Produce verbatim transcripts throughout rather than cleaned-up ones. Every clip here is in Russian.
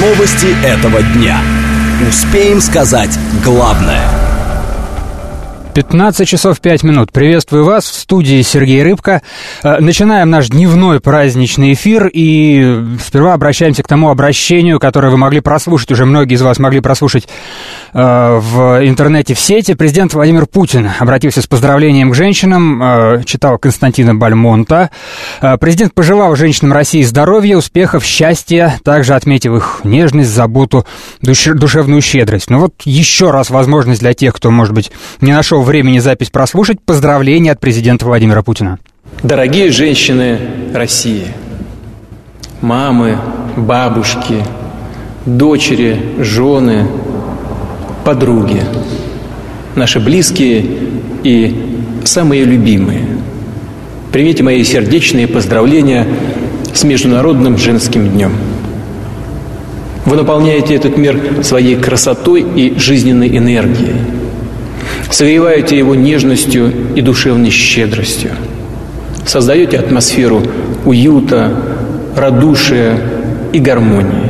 Новости этого дня. Успеем сказать главное. пятнадцать часов пять минут. Приветствую вас, в студии Сергей Рыбко. Начинаем наш дневной праздничный эфир и сперва обращаемся к тому обращению, которое вы могли прослушать, уже многие из вас могли прослушать в интернете, в сети. Президент Владимир Путин обратился с поздравлением к женщинам, читал Константина Бальмонта. Президент пожелал женщинам России здоровья, успехов, счастья, также отметив их нежность, заботу, душ... душевную щедрость. Ну вот еще раз возможность для тех, кто, может быть, не нашел времени запись прослушать, поздравления от президента Владимира Путина. Дорогие женщины России, мамы, бабушки, дочери, жены, подруги, наши близкие и самые любимые, примите мои сердечные поздравления с Международным женским днем. Вы наполняете этот мир своей красотой и жизненной энергией, согреваете его нежностью и душевной щедростью, создаете атмосферу уюта, радушия и гармонии.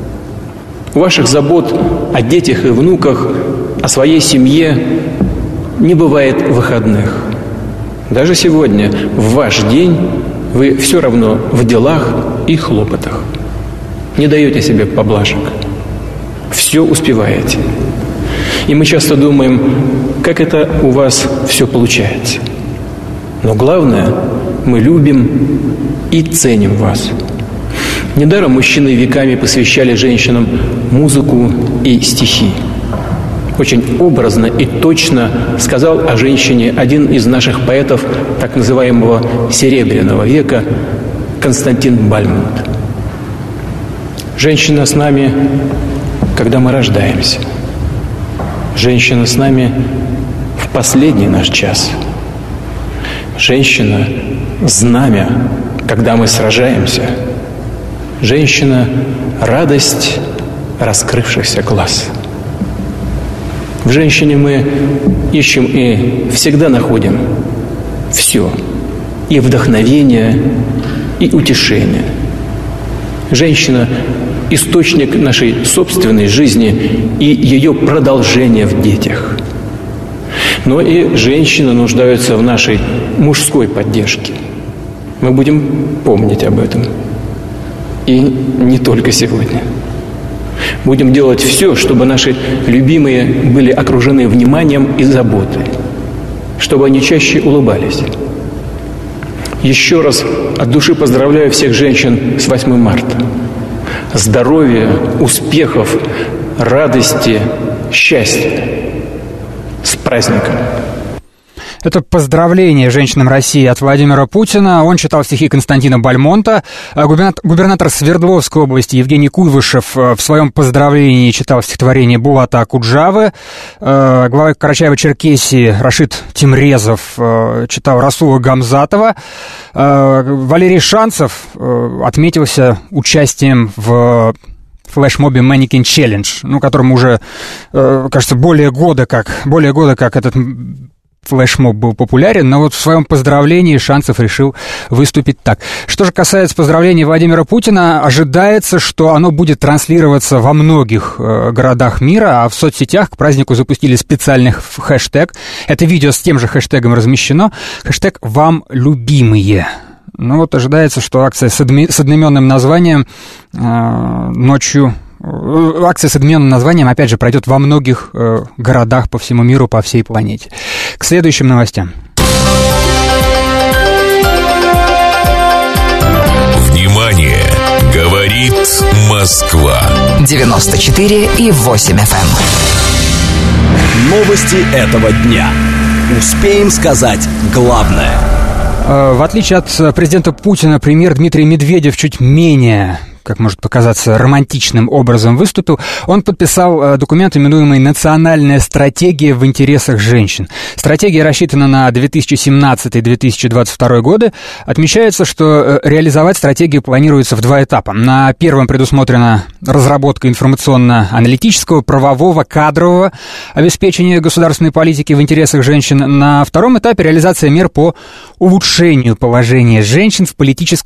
У ваших забот о детях и внуках, о своей семье не бывает выходных. Даже сегодня, в ваш день, вы все равно в делах и хлопотах. Не даете себе поблажек. Все успеваете. И мы часто думаем, как это у вас все получается. Но главное, мы любим и ценим вас. Недаром мужчины веками посвящали женщинам музыку и стихи. Очень образно и точно сказал о женщине один из наших поэтов так называемого Серебряного века Константин Бальмонт. Женщина с нами, когда мы рождаемся. Женщина с нами в последний наш час. Женщина – знамя, когда мы сражаемся. Женщина – радость раскрывшихся глаз. В женщине мы ищем и всегда находим все. И вдохновение, и утешение. Женщина – источник нашей собственной жизни и ее продолжение в детях. Но и женщины нуждаются в нашей мужской поддержке. Мы будем помнить об этом. И не только сегодня. Будем делать все, чтобы наши любимые были окружены вниманием и заботой, чтобы они чаще улыбались. Еще раз от души поздравляю всех женщин с восьмым марта. Здоровья, успехов, радости, счастья. С праздником! Это поздравление женщинам России от Владимира Путина. Он читал стихи Константина Бальмонта. Губернатор, губернатор Свердловской области Евгений Куйвышев в своем поздравлении читал стихотворение Булата Акуджавы. Глава Карачаево-Черкесии Рашид Тимрезов читал Расула Гамзатова. Валерий Шанцев отметился участием в флешмобе Mannequin Challenge, ну, которому уже, кажется, более года как, более года как этот флешмоб был популярен, но вот в своем поздравлении Шанцев решил выступить так. Что же касается поздравлений Владимира Путина, ожидается, что оно будет транслироваться во многих э, городах мира, а в соцсетях к празднику запустили специальный хэштег. Это видео с тем же хэштегом размещено. Хэштег «Вам любимые». Ну вот ожидается, что акция с, одми, с одноименным названием э, ночью... Акция с одноименным названием, опять же, пройдет во многих э, городах по всему миру, по всей планете. К следующим новостям. Внимание! Говорит Москва. девяносто четыре и восемь эф эм. Новости этого дня. Успеем сказать главное. В отличие от президента Путина, премьер Дмитрий Медведев чуть менее, как может показаться, романтичным образом выступил. Он подписал документ, именуемый «Национальная стратегия в интересах женщин». Стратегия рассчитана на две тысячи семнадцатый — две тысячи двадцать второй годы. Отмечается, что реализовать стратегию планируется в два этапа. На первом предусмотрена разработка информационно-аналитического, правового, кадрового обеспечения государственной политики в интересах женщин. На втором этапе реализация мер по улучшению положения женщин в политической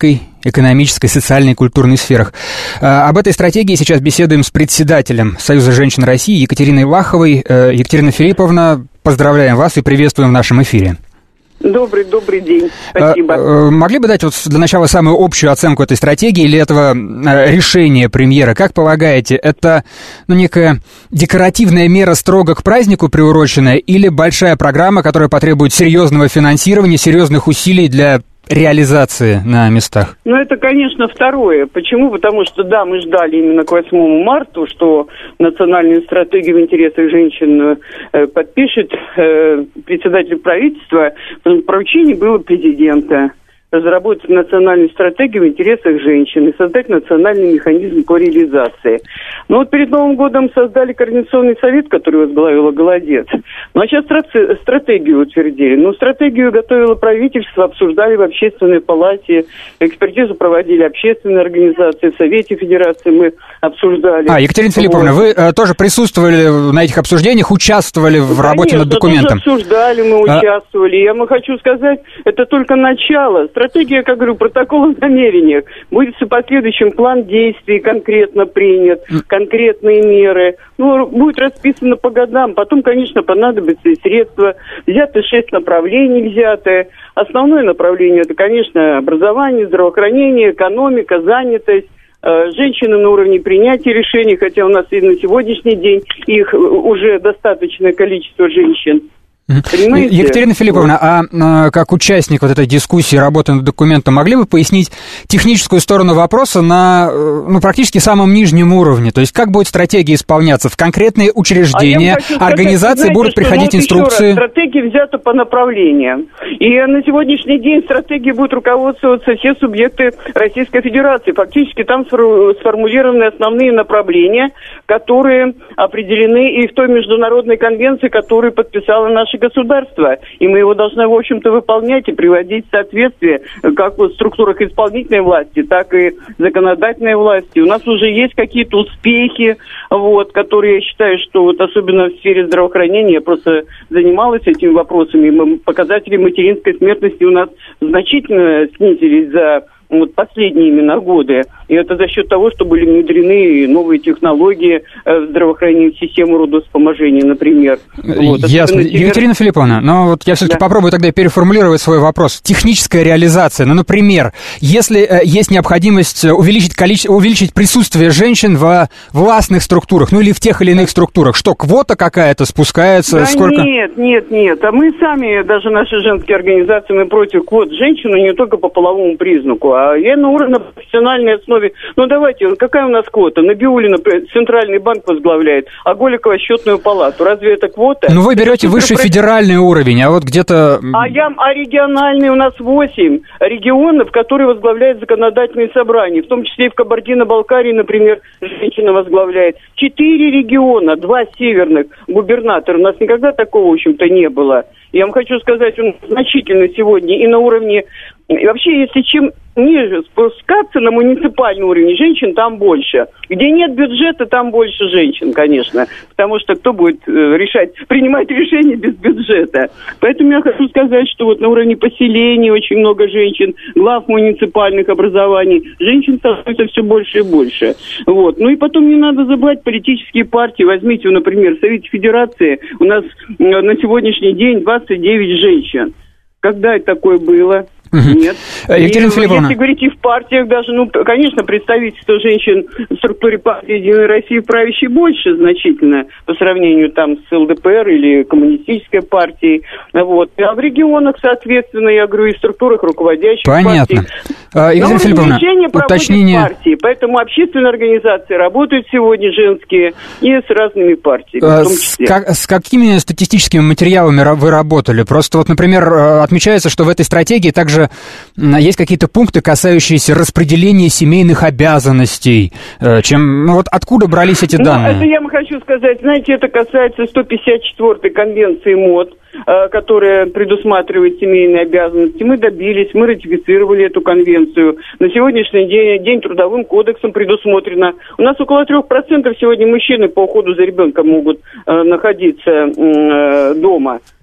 экономической, социальной и культурной сферах. Об этой стратегии сейчас беседуем с председателем Союза женщин России Екатериной Ваховой. Екатерина Филипповна, поздравляем вас и приветствуем в нашем эфире. Добрый, добрый день. Спасибо. Могли бы дать вот для начала самую общую оценку этой стратегии или этого решения премьера? Как полагаете, это ну, некая декоративная мера строго к празднику приуроченная или большая программа, которая потребует серьезного финансирования, серьезных усилий для реализации на местах? Ну, это, конечно, второе. Почему? Потому что, да, мы ждали именно к восьмому марта, что национальную стратегию в интересах женщин э, подпишет э, председатель правительства. Поручение было президента разработать национальную стратегию в интересах женщин и создать национальный механизм по реализации. Ну вот перед Новым годом создали координационный совет, который возглавила Голодец. Ну а сейчас стратегию утвердили. Ну, стратегию готовило правительство, обсуждали в общественной палате, экспертизу проводили общественные организации, в Совете Федерации мы обсуждали. А, Екатерина Филипповна, вот. Вы э, тоже присутствовали на этих обсуждениях, участвовали в Конечно, работе над документом? Конечно, обсуждали, мы а... участвовали. Я вам хочу сказать, это только начало. Стратегия, как говорю, протокол о намерениях. Будет в последующем план действий конкретно принят, конкретные меры. Ну, будет расписано по годам. Потом, конечно, понадобятся и средства. Взяты шесть направлений, взяты. Основное направление, это, конечно, образование, здравоохранение, экономика, занятость. Женщины на уровне принятия решений, хотя у нас и на сегодняшний день их уже достаточное количество женщин. Понимаете? Екатерина Филипповна, а как участник вот этой дискуссии, работы над документом, могли бы пояснить техническую сторону вопроса на ну, практически самом нижнем уровне? То есть как будет стратегия исполняться? В конкретные учреждения, а организации сказать, будут приходить что, ну, инструкции? Раз, стратегия взята по направлениям. И на сегодняшний день стратегией будут руководствоваться все субъекты Российской Федерации. Фактически там сформулированы основные направления, которые определены и в той международной конвенции, которую подписала наша государство, и мы его должны, в общем-то, выполнять и приводить в соответствие как в структурах исполнительной власти, так и законодательной власти. У нас уже есть какие-то успехи, вот, которые, я считаю, что вот особенно в сфере здравоохранения, я просто занималась этими вопросами, показатели материнской смертности у нас значительно снизились за вот последние именно годы. И это за счет того, что были внедрены новые технологии в здравоохранение, в систему родовспоможения, например. Вот. Ясно. Екатерина Филипповна, но вот я все-таки да. попробую тогда переформулировать свой вопрос. Техническая реализация. Ну, например, если э, есть необходимость увеличить, количество, увеличить присутствие женщин в властных структурах, ну или в тех или иных структурах, что, квота какая-то спускается? Да сколько? Нет, нет, нет. А мы сами, даже наши женские организации, мы против квот женщин, не только по половому признаку, а я на уровне профессиональной основе. Ну, давайте, какая у нас квота? Набиуллина Центральный банк возглавляет, а Голикова Счетную палату. Разве это квота? Ну, вы берете выше федеральный уровень, а вот где-то... А, я, а региональный у нас восемь регионов, которые возглавляют законодательные собрания, в том числе и в Кабардино-Балкарии, например, женщина возглавляет. Четыре региона, два северных губернатора. У нас никогда такого, в общем-то, не было. Я вам хочу сказать, он значительно сегодня и на уровне... И вообще, если чем ниже спускаться на муниципальный уровень, женщин там больше. Где нет бюджета, там больше женщин, конечно. Потому что кто будет э, решать, принимать решения без бюджета. Поэтому я хочу сказать, что вот на уровне поселений очень много женщин, глав муниципальных образований. Женщин становится все больше и больше. Вот. Ну и потом не надо забывать политические партии. Возьмите, например, в Совете Федерации у нас э, на сегодняшний день двадцать девять женщин. Когда это такое было? Нет. Екатерина Филипповна. Если говорить и в партиях даже, ну, конечно, представительство женщин в структуре партии «Единой России» правящей больше значительно по сравнению там с ЛДПР или коммунистической партией. Вот. А в регионах, соответственно, я говорю, и в структурах руководящих Понятно. партий. А, Екатерина Филипповна, уточнение... партии, поэтому общественные организации работают сегодня женские и с разными партиями. А, в том числе. С, как, с какими статистическими материалами вы работали? Просто вот, например, отмечается, что в этой стратегии также есть какие-то пункты, касающиеся распределения семейных обязанностей. Чем, ну вот откуда брались эти данные? Ну, это я вам хочу сказать, знаете, это касается сто пятьдесят четвёртой конвенции МОД, которая предусматривает семейные обязанности. Мы добились, мы ратифицировали эту конвенцию. На сегодняшний день, день трудовым кодексом предусмотрено. У нас около трех процентов сегодня мужчины по уходу за ребенком могут э, находиться э, дома.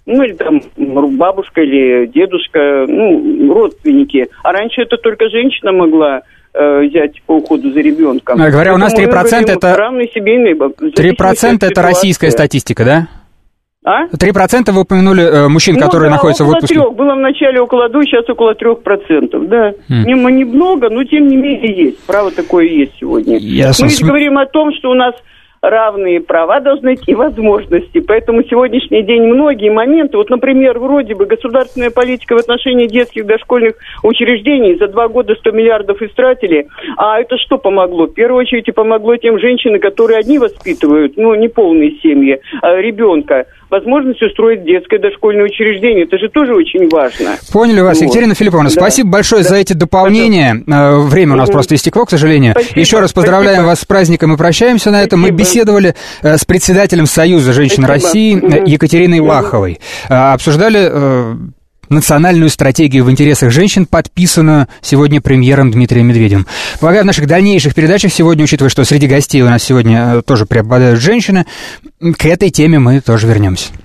ну, или там бабушка или дедушка, ну, родственники. А раньше это только женщина могла э, взять по уходу за ребенком. А, говоря, у нас три процента это... Равные семейные... три процента это российская статистика, да? А? три процента вы упомянули э, мужчин, ну, которые да, находятся в отпуске. трех. Было вначале около двух, сейчас около трех процентов, да. Mm. Не, не много, но тем не менее есть. Право такое есть сегодня. Ясно. Мы ведь говорим о том, что у нас равные права должны быть и возможности. Поэтому сегодняшний день многие моменты, вот, например, вроде бы государственная политика в отношении детских дошкольных учреждений за два года сто миллиардов истратили. А это что помогло? В первую очередь помогло тем женщинам, которые одни воспитывают, ну, не полные семьи, а ребенка. Возможность устроить детское дошкольное учреждение. Это же тоже очень важно. Поняли вас, вот. Екатерина Филипповна. Да. Спасибо большое да. за эти дополнения. Пожалуйста. Время у нас угу. просто истекло, к сожалению. Спасибо. Еще раз поздравляем Спасибо. вас с праздником и прощаемся на этом. Мы беседовали с председателем Союза женщин Спасибо. России угу. Екатериной угу. Лаховой. Обсуждали национальную стратегию в интересах женщин, подписанную сегодня премьером Дмитрием Медведевым. Полагаю, в наших дальнейших передачах сегодня, учитывая, что среди гостей у нас сегодня тоже преобладают женщины, к этой теме мы тоже вернемся.